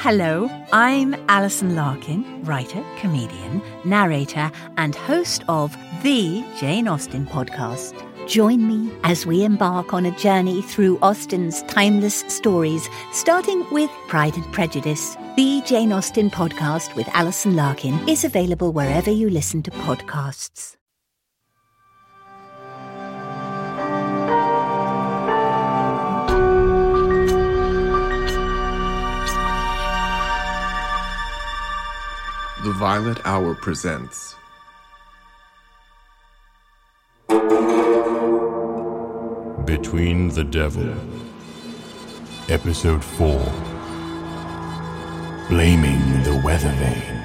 Hello, I'm Alison Larkin, writer, comedian, narrator, and host of the Jane Austen podcast. Join me as we embark on a journey through Austen's timeless stories, starting with Pride and Prejudice. The Jane Austen podcast with Alison Larkin is available wherever you listen to podcasts. The Violet Hour presents Between the Devil, Episode 4, Blaming the Weather Vane.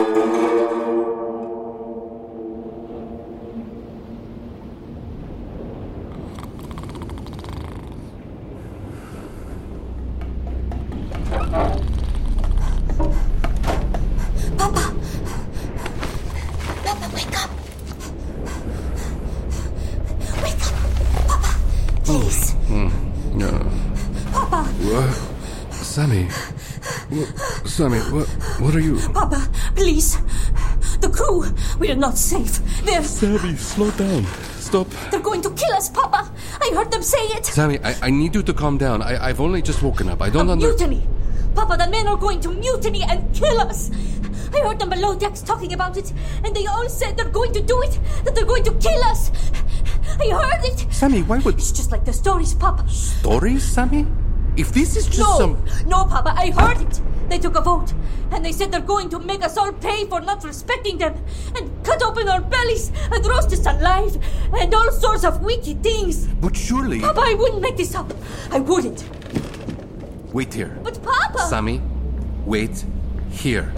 Sammy, what are you... Papa, please. The crew, we're not safe. They're... Sammy, slow down. Stop. They're going to kill us, Papa. I heard them say it. Sammy, I need you to calm down. I've only just woken up. I don't Mutiny. Papa, the men are going to mutiny and kill us. I heard them below decks talking about it, and they all said they're going to do it, that they're going to kill us. I heard it. Sammy, why would... It's just like the stories, Papa. Stories, Sammy? If this is just No, Papa, I heard it. They took a vote, and they said they're going to make us all pay for not respecting them, and cut open our bellies, and roast us alive, and all sorts of wicked things. But surely... Papa, I wouldn't make this up. I wouldn't. Wait here. But Papa... Sammy, wait here.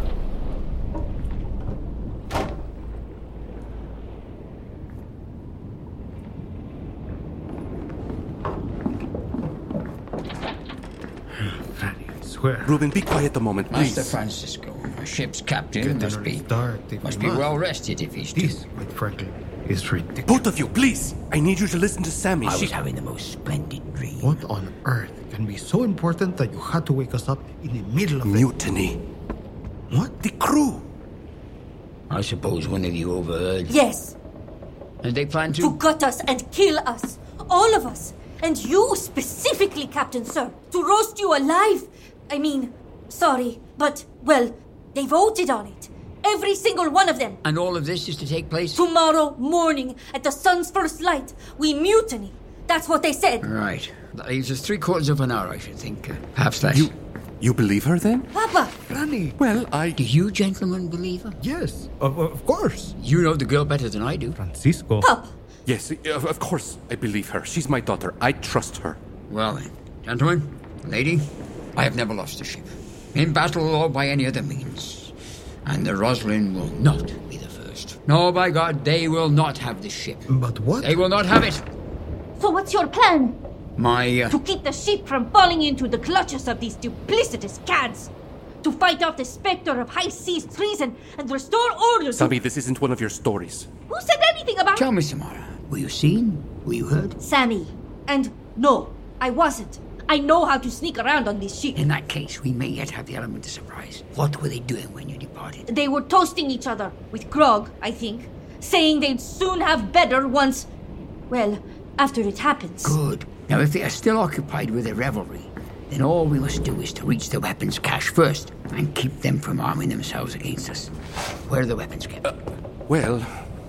Reuben, be quiet a moment, please. Master Francisco, our ship's captain must be well rested if he's This, quite frankly, is ridiculous. Both of you, please. I need you to listen to Sammy. I was having the most splendid dream. What on earth can be so important that you had to wake us up in the middle of Mutiny. What? The crew. I suppose one of you overheard. Yes. And they plan To gut us and kill us. All of us. And you specifically, Captain Sir. To roast you alive. I mean, sorry, but, well, they voted on it. Every single one of them. And all of this is to take place? Tomorrow morning, at the sun's first light, we mutiny. That's what they said. Right. That leaves us 3/4 of an hour, I should think. Perhaps less. You believe her, then? Papa! Granny! Well, Do you gentlemen believe her? Yes, of course. You know the girl better than I do. Francisco. Papa! Yes, of course I believe her. She's my daughter. I trust her. Well then, gentlemen, lady, I have never lost a ship. In battle or by any other means. And the Roslyn will not be the first. No, by God, they will not have the ship. But what? They will not have it. So what's your plan? To keep the ship from falling into the clutches of these duplicitous cads. To fight off the specter of high seas treason and restore order. Sammy, this isn't one of your stories. Who said anything about... Tell me, Samara, were you seen? Were you heard? Sammy. And no, I wasn't. I know how to sneak around on this ship. In that case, we may yet have the element of surprise. What were they doing when you departed? They were toasting each other, with grog, I think. Saying they'd soon have better once... Well, after it happens. Good. Now, if they are still occupied with their revelry, then all we must do is to reach the weapons cache first and keep them from arming themselves against us. Where are the weapons kept? Well,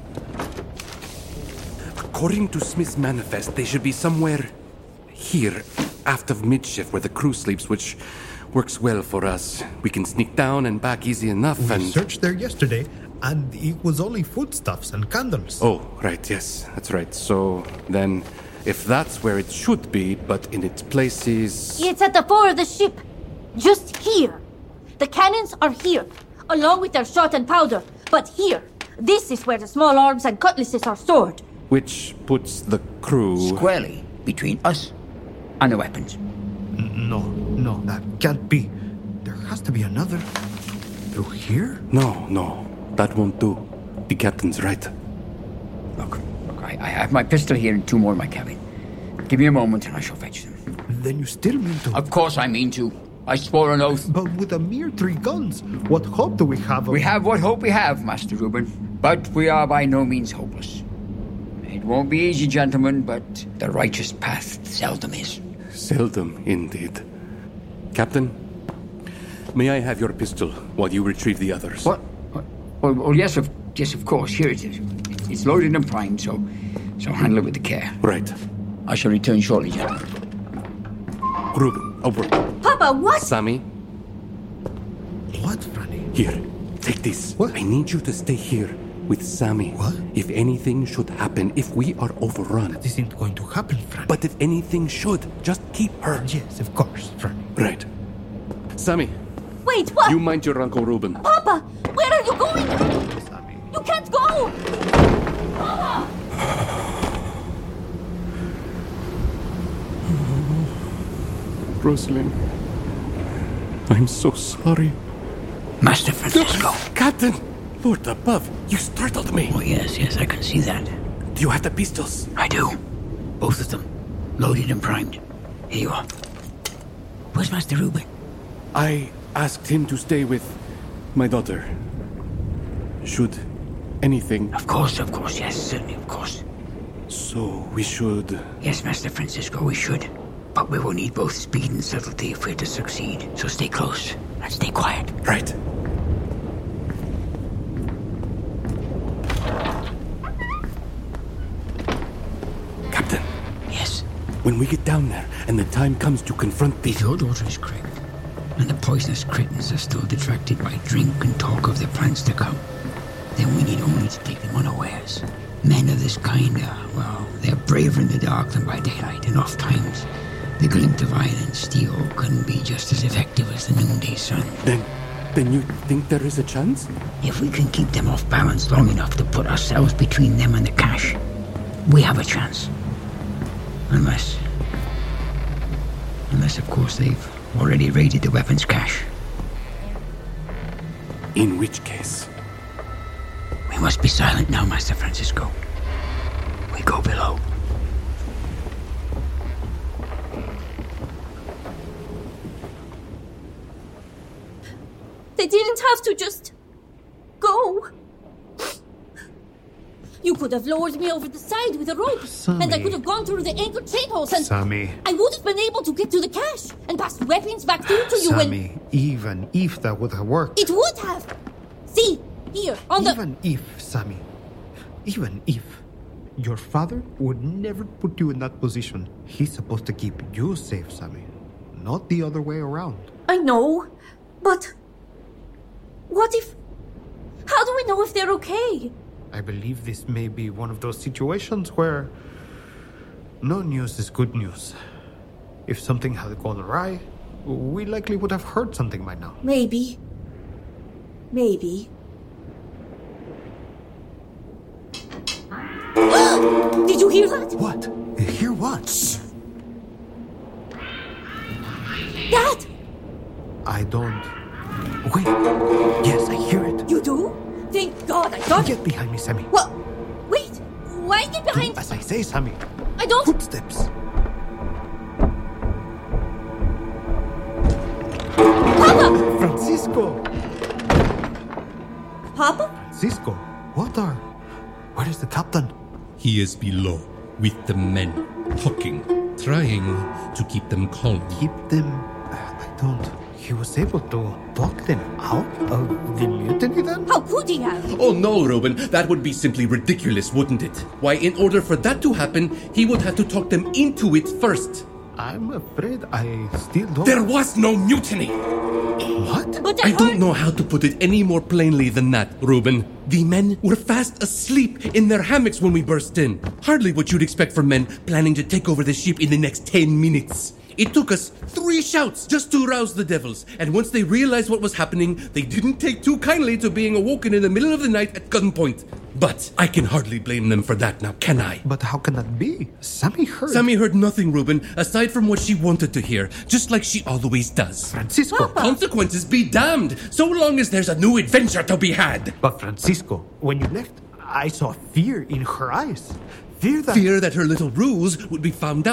according to Smith's manifest, they should be somewhere here, aft of midship where the crew sleeps, which works well for us. We can sneak down and back easy enough, We and... searched there yesterday, and it was only foodstuffs and candles. Oh, right, yes, that's right. So, then, if that's where it should be, but in its place is... It's at the fore of the ship. Just here. The cannons are here, along with their shot and powder. But here, this is where the small arms and cutlasses are stored. Which puts the crew... Squarely between us and the weapons. No, that can't be. There has to be another. Through here? No, that won't do. The captain's right. Look, I have my pistol here and 2 more in my cabin. Give me a moment and I shall fetch them. Then you still mean to... Of course I mean to. I swore an oath. But with a mere 3 guns, what hope do we have of... We have what hope we have, Master Reuben. But we are by no means hopeless. It won't be easy, gentlemen, but the righteous path seldom is. Seldom, indeed. Captain, may I have your pistol while you retrieve the others? What? Oh, yes, of course. Here it is. It's loaded and primed, so handle it with the care. Right. I shall return shortly, gentlemen. Reuben, over. Papa, what? Sammy, What, Franny? here. Take this. What? I need you to stay here with Sammy. What? If anything should happen, if we are overrun. This isn't going to happen, Franny. But if anything should, just keep her. Yes, of course, Franny. Right. Sammy, Wait, what? you mind your Uncle Reuben. Papa, where are you going? Sammy. You can't go! Rosalind, I'm so sorry. Master Francisco. Captain! Lord above, you startled me. Oh, yes, I can see that. Do you have the pistols? I do. Both of them. Loaded and primed. Here you are. Where's Master Reuben? I asked him to stay with my daughter. Should anything... Of course, yes, certainly, of course. So we should... Yes, Master Francisco, we should. But we will need both speed and subtlety if we're to succeed. So stay close and stay quiet. Right. Captain, Yes, when we get down there and the time comes to confront the... if your daughter is correct, and the poisonous cretins are still detracted by drink and talk of their plans to come, then we need only to take them unawares. Men of this kind are, they're braver in the dark than by daylight, and oft times the glint of iron and steel can be just as effective as the noonday sun. Then you think there is a chance? If we can keep them off balance long enough to put ourselves between them and the cache, we have a chance. Unless, of course, they've already raided the weapons cache. In which case... We must be silent now, Master Francisco. We go below. They didn't have to just go. You could have lowered me over the side with a rope, Sammy. and I could have gone through the anchor chain holes, and Sammy. I would have been able to get to the cache and pass the weapons back through to you. Sammy, even if that would have worked. It would have. See, here on the. Even if, Sammy. Even if. Your father would never put you in that position. He's supposed to keep you safe, Sammy. Not the other way around. I know, but what if? How do we know if they're okay? I believe this may be one of those situations where no news is good news. If something had gone awry, we likely would have heard something by now. Maybe. Did you hear that? What? Hear what? That? I don't... Wait. Yes, I hear it. You do? Thank God, I thought. Get behind me, Sammy. What? Wait. Why get behind? Do as I say, Sammy. I don't. Footsteps. Papa! Francisco! Papa? Francisco, where is the captain? He is below, with the men, talking, trying to keep them calm. Keep them... I don't... He was able to talk them out of the mutiny then? How could he have? Oh no, Reuben, that would be simply ridiculous, wouldn't it? Why, in order for that to happen, he would have to talk them into it first. I'm afraid I still don't... There was no mutiny! What? But I don't know how to put it any more plainly than that, Reuben. The men were fast asleep in their hammocks when we burst in. Hardly what you'd expect from men planning to take over the ship in the next 10 minutes. It took us 3 shouts just to rouse the devils, and once they realized what was happening, they didn't take too kindly to being awoken in the middle of the night at gunpoint. But I can hardly blame them for that now, can I? But how can that be? Sammy heard nothing, Reuben, aside from what she wanted to hear, just like she always does. Francisco! Consequences be damned, so long as there's a new adventure to be had. But Francisco, when you left, I saw fear in her eyes. Fear that... Fear that her little ruse would be found out.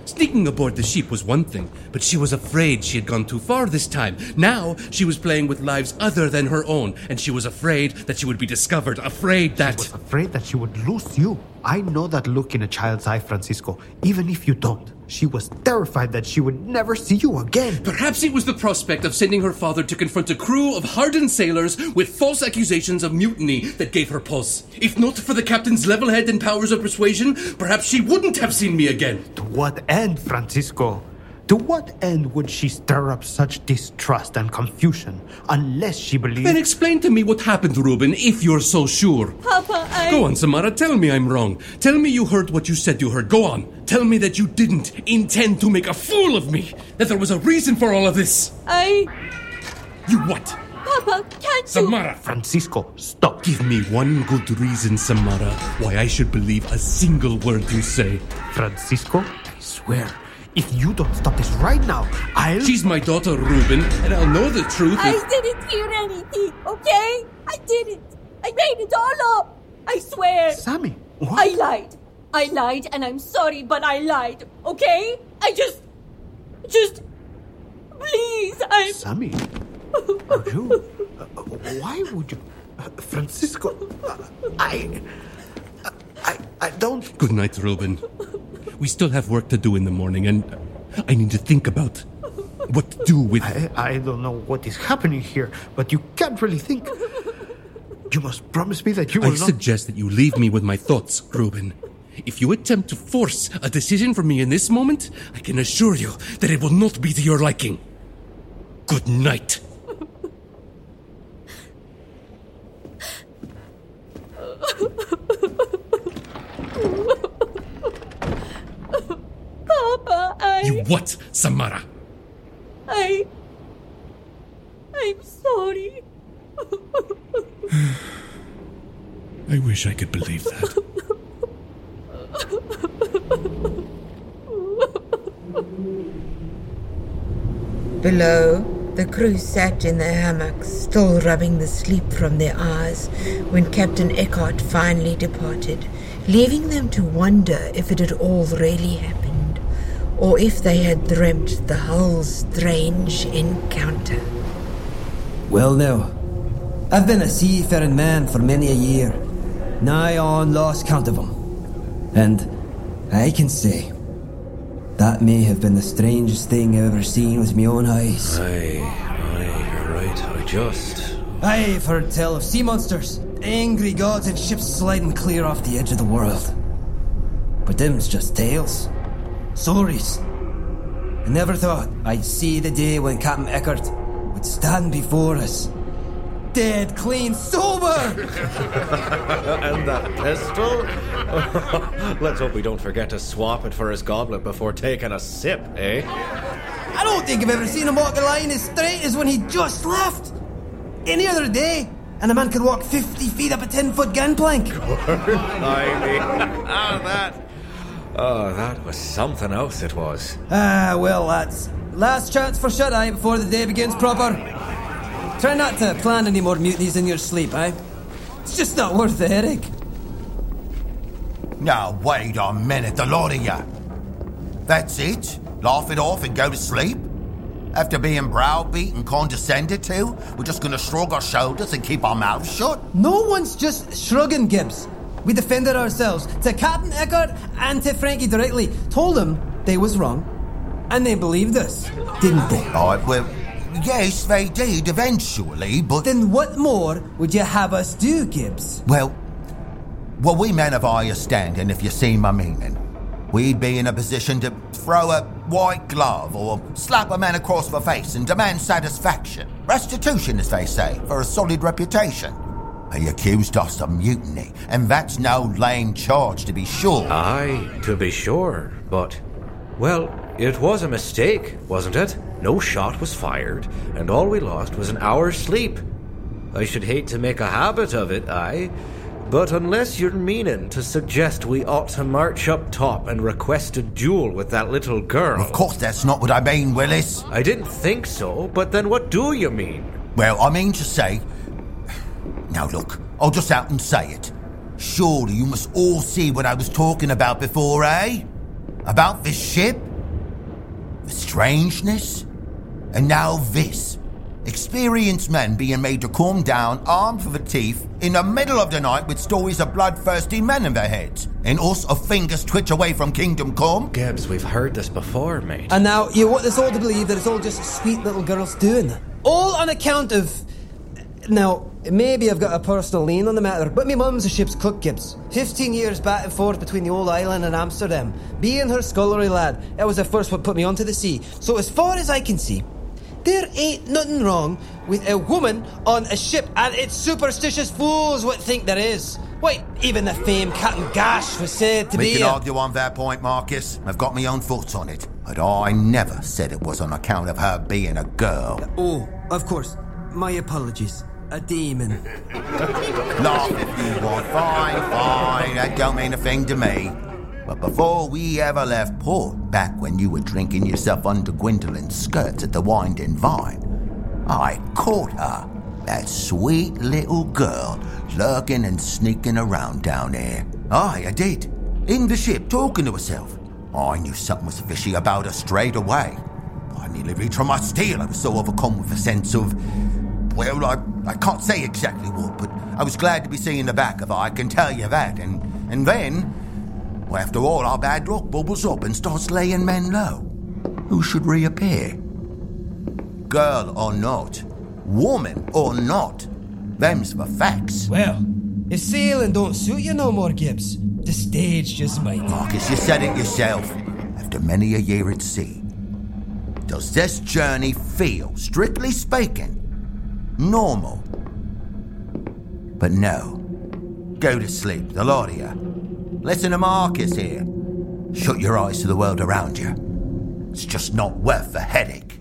Sneaking aboard the ship was one thing, but she was afraid she had gone too far this time. Now, she was playing with lives other than her own, and she was afraid that she would be discovered, afraid that... She was afraid that she would lose you. I know that look in a child's eye, Francisco, even if you don't. She was terrified that she would never see you again. Perhaps it was the prospect of sending her father to confront a crew of hardened sailors with false accusations of mutiny that gave her pause. If not for the captain's level head and powers of persuasion, perhaps she wouldn't have seen me again. To what end, Francisco? To what end would she stir up such distrust and confusion unless she believed... Then explain to me what happened, Ruben, if you're so sure. Papa, Go on, Samara, tell me I'm wrong. Tell me you heard what you said you heard. Go on. Tell me that you didn't intend to make a fool of me. That there was a reason for all of this. You what? Papa, can't you... Samara! Francisco, stop. Give me one good reason, Samara, why I should believe a single word you say. Francisco, I swear, if you don't stop this right now, I'll... She's my daughter, Ruben, and I'll know the truth I if... didn't hear anything, okay? I didn't. I made it all up. I swear. Sammy, what? I lied, and I'm sorry, but I lied, okay? I just... Please, Sammy, are you... why would you... Francisco, I don't... Good night, Ruben. We still have work to do in the morning, and I need to think about what to do with... I don't know what is happening here, but you can't really think. You must promise me that you will I suggest that you leave me with my thoughts, Ruben. If you attempt to force a decision from me in this moment, I can assure you that it will not be to your liking. Good night. Papa, You what, Samara? I'm sorry. I wish I could believe that. Below, the crew sat in their hammocks, still rubbing the sleep from their eyes, when Captain Eckhart finally departed, leaving them to wonder if it had all really happened, or if they had dreamt the whole strange encounter. Well now, I've been a seafaring man for many a year, nigh on lost count of them, and I can say that may have been the strangest thing I've ever seen with my own eyes. Aye, you're right, I've heard tell of sea monsters, angry gods and ships sliding clear off the edge of the world. But them's just tales, stories. I never thought I'd see the day when Captain Eckhart would stand before us, dead clean sober! And that pistol? Let's hope we don't forget to swap it for his goblet before taking a sip, eh? I don't think I've ever seen him walk a line as straight as when he just left. Any other day, and a man could walk 50 feet up a 10-foot gangplank. That was something else, it was. Well, lads. Last chance for shut-eye before the day begins proper. Try not to plan any more mutinies in your sleep, eh? It's just not worth the headache. Now, wait a minute, the lot of you. That's it? Laugh it off and go to sleep? After being browbeat and condescended to, we're just gonna shrug our shoulders and keep our mouths shut? No one's just shrugging, Gibbs. We defended ourselves to Captain Eckhart and to Frankie directly. Told them they was wrong. And they believed us, didn't they? Well, yes, they did eventually, but... Then what more would you have us do, Gibbs? Well, we men of higher standing, if you see my meaning. We'd be in a position to throw a white glove or slap a man across the face and demand satisfaction. Restitution, as they say, for a solid reputation. He accused us of mutiny, and that's no lame charge, to be sure. Aye, to be sure, but... Well, it was a mistake, wasn't it? No shot was fired, and all we lost was an hour's sleep. I should hate to make a habit of it, aye, but unless you're meaning to suggest we ought to march up top and request a duel with that little girl... Of course that's not what I mean, Willis. I didn't think so, but then what do you mean? Well, I mean to say... Now look, I'll just out and say it. Surely you must all see what I was talking about before, eh? About this ship? the strangeness, and now this. Experienced men being made to calm down, armed for the teeth, in the middle of the night with stories of bloodthirsty men in their heads, and us of fingers twitch away from Kingdom Come. Gibbs, we've heard this before, mate. And now you want us all to believe that it's all just sweet little girls doing it. All on account of... Now, maybe I've got a personal lean on the matter, but my mum's a ship's cook, Gibbs. 15 years back and forth between the old island and Amsterdam. Being her scullery lad, that was the first what put me onto the sea. So as far as I can see, there ain't nothing wrong with a woman on a ship, and it's superstitious fools what think there is. Why, even the famed Captain Gash was said to be... We can argue on that point, Marcus. I've got my own thoughts on it. But I never said it was on account of her being a girl. Oh, of course. My apologies. A demon. Laugh if you want. Fine. That don't mean a thing to me. But before we ever left port, back when you were drinking yourself under Gwendolyn's skirts at the Winding Vine, I caught her, that sweet little girl, lurking and sneaking around down there. Aye, I did. In the ship, talking to herself. I knew something was fishy about her straight away. I nearly reached for my steel. I was so overcome with a sense of... Well, I can't say exactly what, but I was glad to be seeing the back of her, I can tell you that. And then... Well, after all, our bad luck bubbles up and starts laying men low. Who should reappear? Girl or not, woman or not, them's the facts. Well, if sailing don't suit you no more, Gibbs, the stage just might. Marcus, you said it yourself. After many a year at sea, does this journey feel, strictly speaking, normal? But no. Go to sleep, the lot of you. Listen to Marcus here. Shut your eyes to the world around you. It's just not worth the headache.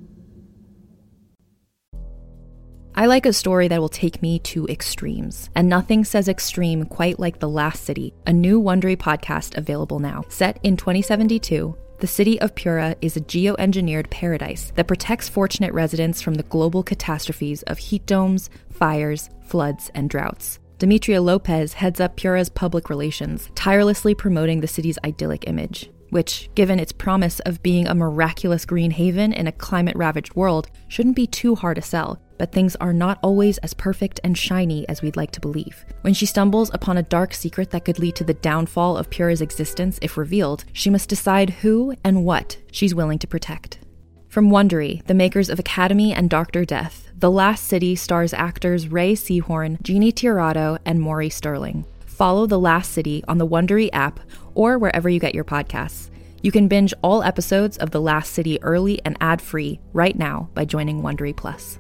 I like a story that will take me to extremes, and nothing says extreme quite like The Last City, a new Wondery podcast available now. Set in 2072, the city of Pura is a geoengineered paradise that protects fortunate residents from the global catastrophes of heat domes, fires, floods, and droughts. Demetria Lopez heads up Pura's public relations, tirelessly promoting the city's idyllic image, which, given its promise of being a miraculous green haven in a climate-ravaged world, shouldn't be too hard to sell. But things are not always as perfect and shiny as we'd like to believe. When she stumbles upon a dark secret that could lead to the downfall of Pura's existence if revealed, she must decide who and what she's willing to protect. From Wondery, the makers of Academy and Dr. Death, The Last City stars actors Ray Seahorn, Jeannie Tirado, and Maury Sterling. Follow The Last City on the Wondery app or wherever you get your podcasts. You can binge all episodes of The Last City early and ad-free right now by joining Wondery Plus.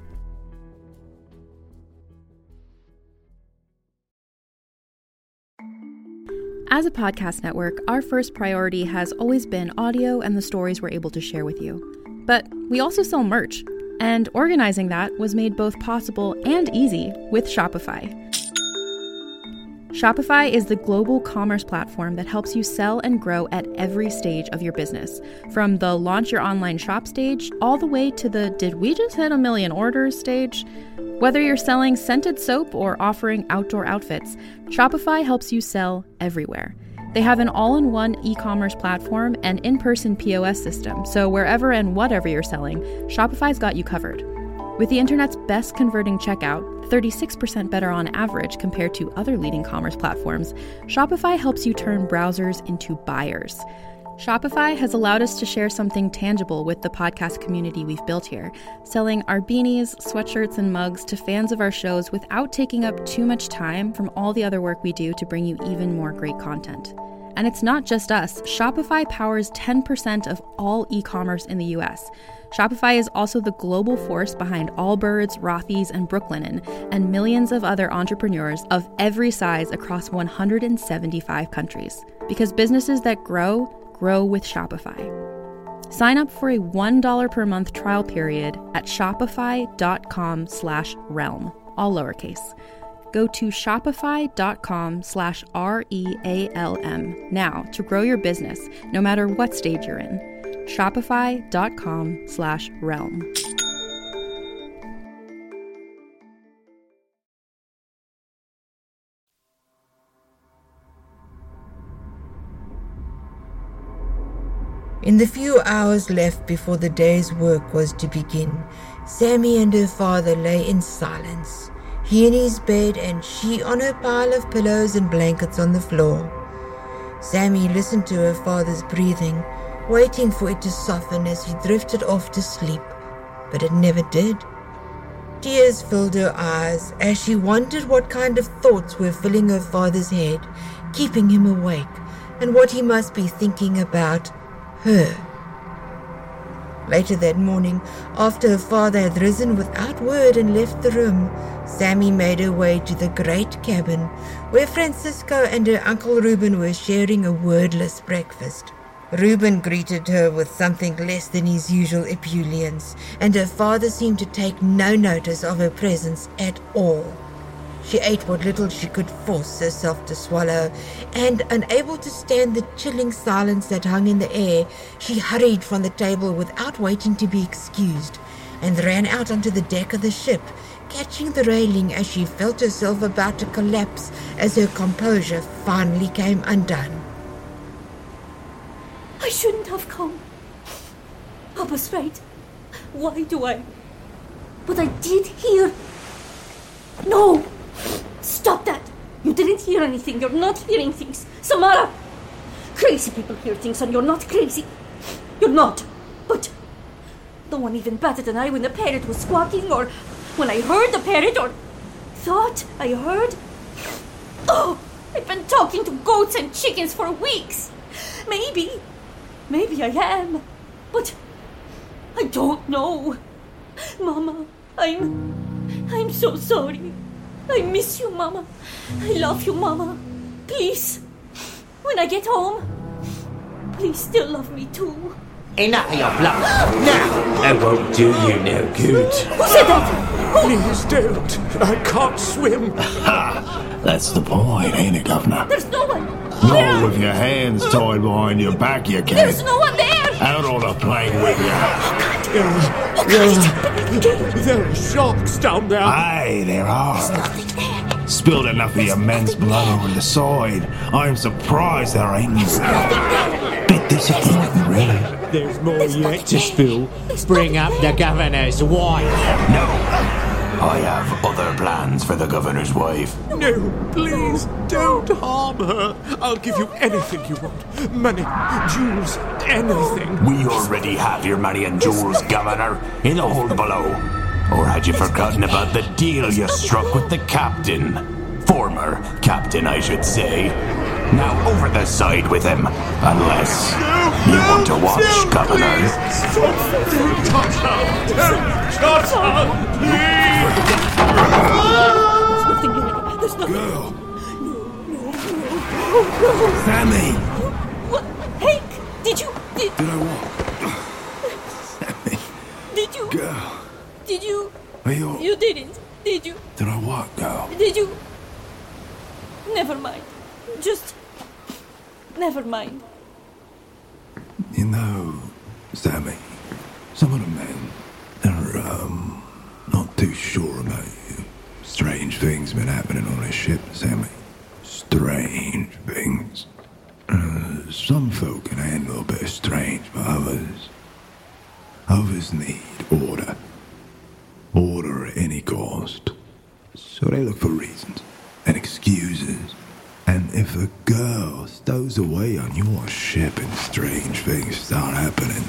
As a podcast network, our first priority has always been audio and the stories we're able to share with you. But we also sell merch, and organizing that was made both possible and easy with Shopify. Shopify is the global commerce platform that helps you sell and grow at every stage of your business, from the launch your online shop stage all the way to the did we just hit 1 million orders stage. Whether you're selling scented soap or offering outdoor outfits, Shopify helps you sell everywhere. They have an all-in-one e-commerce platform and in-person POS system, so wherever and whatever you're selling, Shopify's got you covered. With the internet's best converting checkout, 36% better on average compared to other leading commerce platforms, Shopify helps you turn browsers into buyers. Shopify has allowed us to share something tangible with the podcast community we've built here, selling our beanies, sweatshirts, and mugs to fans of our shows without taking up too much time from all the other work we do to bring you even more great content. And it's not just us. Shopify powers 10% of all e-commerce in the US. Shopify is also the global force behind Allbirds, Rothy's, and Brooklinen, and millions of other entrepreneurs of every size across 175 countries. Because businesses that grow with Shopify. Sign up for a $1 per month trial period at shopify.com/realm, all lowercase. Go to shopify.com/REALM now to grow your business, no matter what stage you're in. Shopify.com/realm. In the few hours left before the day's work was to begin, Sammy and her father lay in silence, he in his bed and she on her pile of pillows and blankets on the floor. Sammy listened to her father's breathing, waiting for it to soften as he drifted off to sleep, but it never did. Tears filled her eyes as she wondered what kind of thoughts were filling her father's head, keeping him awake, and what he must be thinking about her. Later that morning, after her father had risen without word and left the room, Sammy made her way to the great cabin where Francisco and her Uncle Reuben were sharing a wordless breakfast. Reuben greeted her with something less than his usual ebullience, and her father seemed to take no notice of her presence at all. She ate what little she could force herself to swallow, and, unable to stand the chilling silence that hung in the air, she hurried from the table without waiting to be excused, and ran out onto the deck of the ship, catching the railing as she felt herself about to collapse as her composure finally came undone. I shouldn't have come. Papa's right. Why do I? But I did hear. No! Stop that! You didn't hear anything. You're not hearing things. Samara! Crazy people hear things and you're not crazy. You're not. But no one even batted an eye when the parrot was squawking, or when I heard the parrot, or thought I heard. Oh! I've been talking to goats and chickens for weeks. Maybe I am, but I don't know. Mama, I'm so sorry. I miss you, Mama. I love you, Mama. Please, when I get home, please still love me too. Enough of your bluff. Now! I won't do you no good. Who said that? Please don't. I can't swim. Ha! That's the point, ain't it, Governor? There's no one. Not with your hands tied behind your back, you can't. There's no one there. Out on a plane with you. There are sharks down there. Aye, there are. Spilled enough of your men's blood over the side. I'm surprised there ain't more. Bit disappointing, really. There's more yet to spill. Bring up the governor's wife. No. I have other plans for the governor's wife. No, please, don't harm her. I'll give you anything you want. Money, jewels, anything. We already have your money and jewels, Governor, in the hold below. Or had you forgotten about the deal you struck with the captain? Former captain, I should say. Now over the side with him, unless you want to watch, Governor. Don't touch her! Don't touch her! Please! There's nothing there. There's nothing. Girl. No. Sammy! What? Hank, did I what? Sammy. Did you? Girl. Did you? Are you? You didn't. Did you? Did I what, girl? Did you? Never mind. Just never mind. You know, Sammy, some of the men are, not too sure about you. Strange things been happening on this ship, Sammy. Strange things. Some folk can handle a bit of strange, but others need order. Order at any cost. So they look for reasons and excuses. And if a girl stows away on your ship and strange things start happening...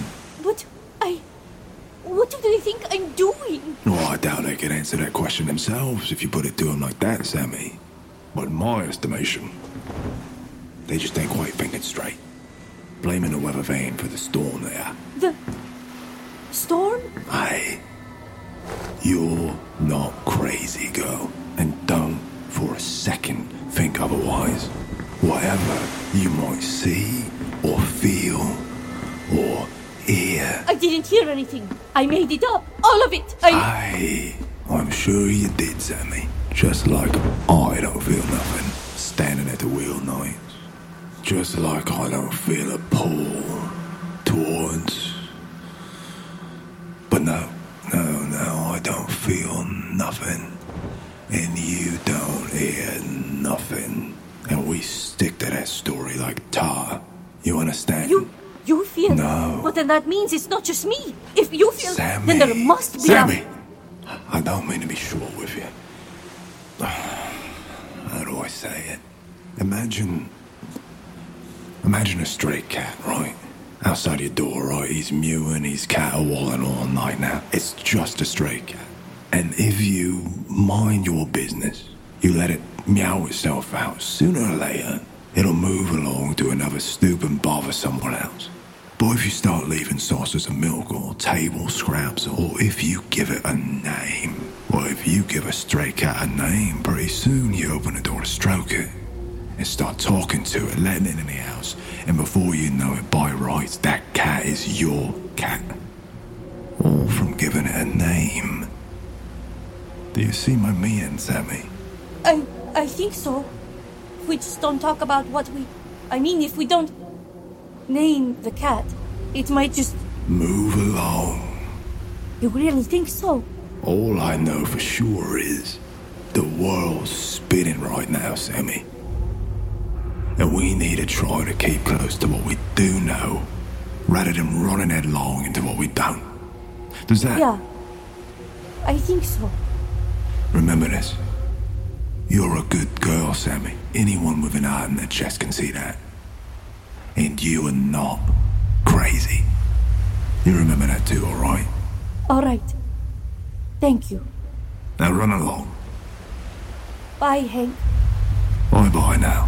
What do they think I'm doing? Oh, I doubt they can answer that question themselves if you put it to them like that, Sammy. But in my estimation, they just ain't quite thinking straight. Blaming the weather vane for the storm there. The storm? Aye. You're not crazy, girl. And don't for a second think otherwise. Whatever you might see, or feel, or hear. I didn't hear anything. I made it up. All of it. Aye, I'm sure you did, Sammy. Just like I don't feel nothing standing at the wheel nights. Just like I don't feel a pull towards... But no, I don't feel nothing. And you don't hear nothing. And we stick to that story like tar. You understand? You feel? No. But then that means it's not just me. If you feel, Sammy. then there must be Sammy! I don't mean to be short with you. How do I say it? Imagine a stray cat, right? Outside your door, right? He's mewing, he's caterwauling all night now. It's just a stray cat. And if you mind your business, you let it meow itself out, sooner or later, it'll move along to another stoop and bother someone else. But if you start leaving saucers of milk or table scraps, or if you give it a name, well, if you give a stray cat a name, pretty soon you open the door to stroke it and start talking to it, letting it in the house, and before you know it, by rights, that cat is your cat. All from giving it a name. Do you see my meaning, Sammy? I think so. If we just don't talk about what we... I mean, if we don't name the cat, it might just... Move along. You really think so? All I know for sure is the world's spinning right now, Sammy. And we need to try to keep close to what we do know, rather than running headlong into what we don't. Does that... Yeah. I think so. Remember this. You're a good girl, Sammy. Anyone with an heart in their chest can see that. And you are not crazy. You remember that too, alright? Alright. Thank you. Now run along. Bye, Hank. Bye-bye now.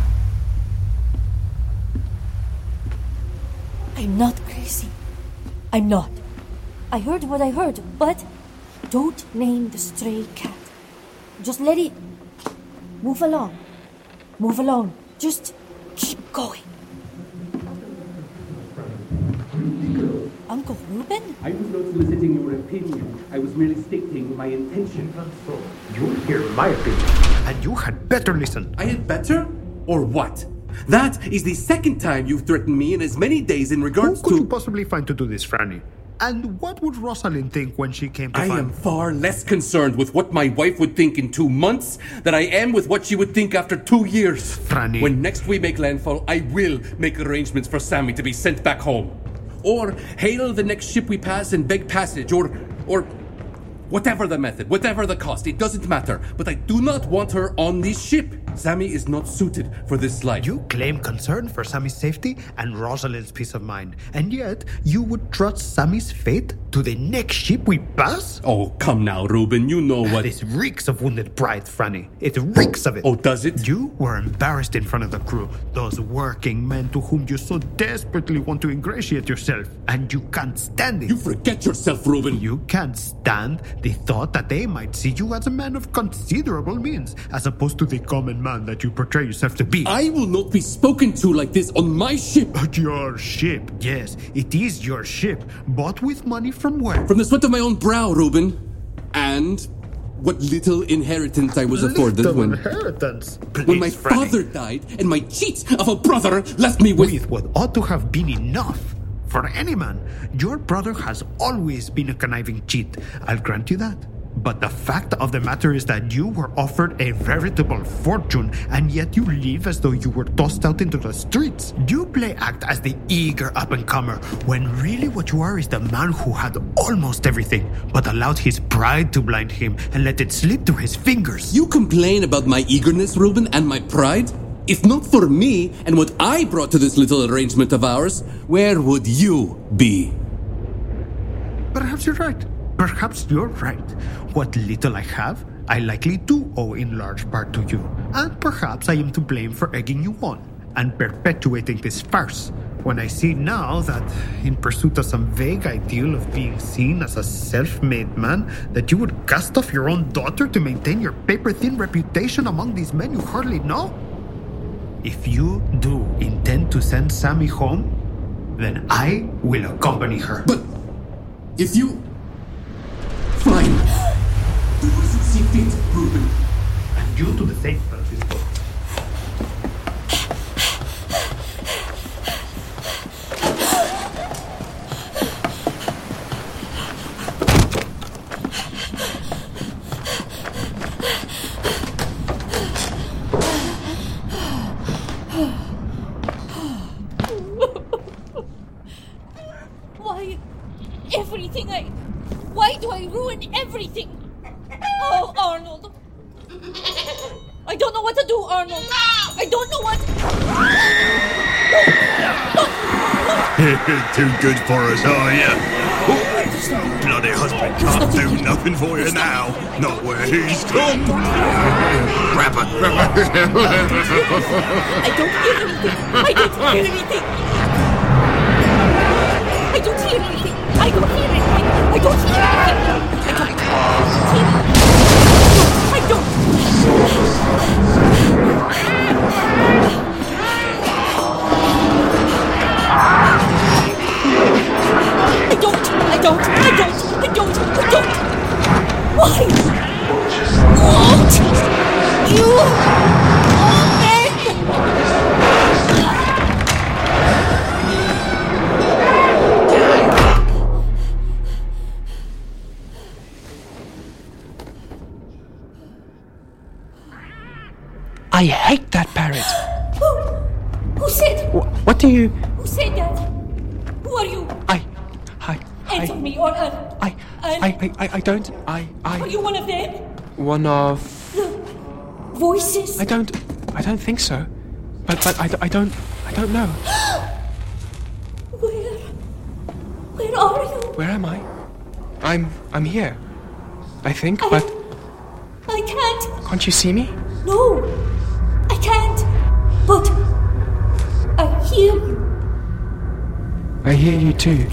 I'm not crazy. I'm not. I heard what I heard, but don't name the stray cat. Just let it move along. Move along. Just keep going. Uncle Reuben? I was not soliciting your opinion. I was merely stating my intention. So, you hear my opinion, and you had better listen. I had better? Or what? That is the second time you've threatened me in as many days in regards Who could you possibly find to do this, Franny? And what would Rosalind think when she came to I am far less concerned with what my wife would think in 2 months than I am with what she would think after 2 years. Franny. When next we make landfall, I will make arrangements for Sammy to be sent back home. Or hail the next ship we pass and beg passage, or whatever the method, whatever the cost, it doesn't matter. But I do not want her on this ship. Sammy is not suited for this life. You claim concern for Sammy's safety and Rosalind's peace of mind, and yet you would trust Sammy's fate to the next ship we pass? Oh, come now, Reuben, you know what... This reeks of wounded pride, Franny. It reeks of it. Oh, does it? You were embarrassed in front of the crew, those working men to whom you so desperately want to ingratiate yourself, and you can't stand it. You forget yourself, Reuben. You can't stand the thought that they might see you as a man of considerable means, as opposed to the common man that you portray yourself to be. I will not be spoken to like this on my ship. Your ship, yes, it is your ship, bought with money from where? From the sweat of my own brow, Reuben. And what little inheritance I was afforded when my father died and my cheat of a brother left me with what ought to have been enough for any man. Your brother has always been a conniving cheat, I'll grant you that. But the fact of the matter is that you were offered a veritable fortune, and yet you live as though you were tossed out into the streets. You play act as the eager up-and-comer, when really what you are is the man who had almost everything, but allowed his pride to blind him and let it slip through his fingers. You complain about my eagerness, Reuben, and my pride? If not for me and what I brought to this little arrangement of ours, where would you be? Perhaps you're right. Perhaps you're right. What little I have, I likely do owe in large part to you. And perhaps I am to blame for egging you on and perpetuating this farce. When I see now that, in pursuit of some vague ideal of being seen as a self-made man, that you would cast off your own daughter to maintain your paper-thin reputation among these men you hardly know? If you do intend to send Sammy home, then I will accompany her. But if you... Fine. Do as you see fit, Reuben. And you do the same, Francisco. Oh, Arnold. I don't know what to do, Arnold. I don't know what... Too good for us, are you? Bloody husband can't do nothing for you now. Not where he's come. Grab her. I don't hear anything. I don't hear anything. I don't hear anything. I don't hear anything. I don't hear anything. I don't. Why? What? You open! I hate that parrot. Who said? What do you... Who said that? Who are you? Answer me, or I don't... Are you one of them? One of... The voices? I don't think so. But I don't know. Where are you? Where am I? I'm here. I think, but... I can't. Can't you see me? No, I can't. But I hear you. I hear you too.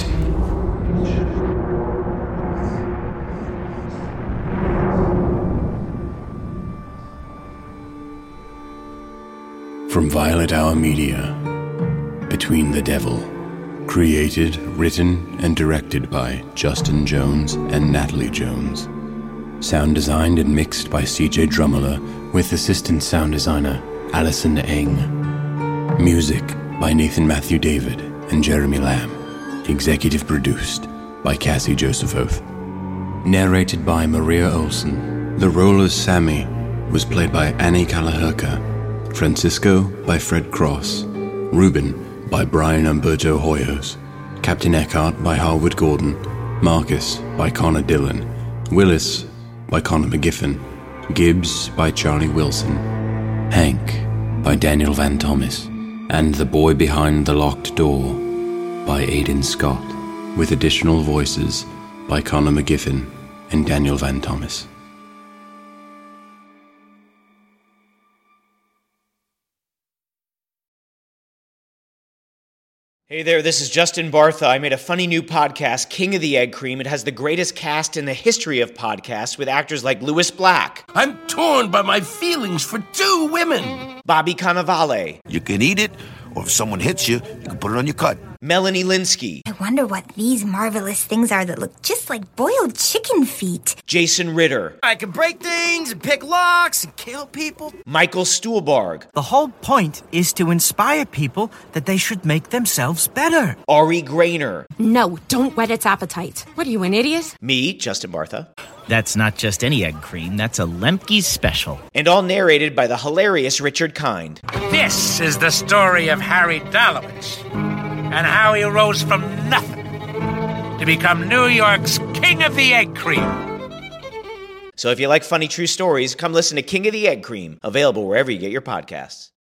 From Violet Hour Media, Between the Devil. Created, written, and directed by Justin Jones and Natalie Jones. Sound designed and mixed by CJ Drummoller with assistant sound designer Alison Eng. Music by Nathan Matthew David and Jeremy Lamb. Executive produced by Cassie Joseph Oath. Narrated by Maria Olson. The role of Sammy was played by Annie Kalahurka. Francisco by Fred Cross. Ruben by Brian Umberto Hoyos. Captain Eckhart by Harwood Gordon. Marcus by Connor Dillon. Willis by Connor McGiffin. Gibbs by Charlie Wilson. Hank by Daniel Van Thomas. And The Boy Behind the Locked Door by Aidan Scott, with additional voices by Connor McGiffin and Daniel Van Thomas. Hey there, this is Justin Bartha. I made a funny new podcast, King of the Egg Cream. It has the greatest cast in the history of podcasts with actors like Louis Black. I'm torn by my feelings for two women. Bobby Cannavale. You can eat it, or if someone hits you, you can put it on your cut. Melanie Linsky. I wonder what these marvelous things are that look just like boiled chicken feet. Jason Ritter. I can break things and pick locks and kill people. Michael Stuhlbarg. The whole point is to inspire people that they should make themselves better. Ari Grainer. No, don't whet its appetite. What are you, an idiot? Me, Justin Bartha. That's not just any egg cream, that's a Lemke's special. And all narrated by the hilarious Richard Kind. This is the story of Harry Dalowitz and how he rose from nothing to become New York's King of the Egg Cream. So if you like funny true stories, come listen to King of the Egg Cream, available wherever you get your podcasts.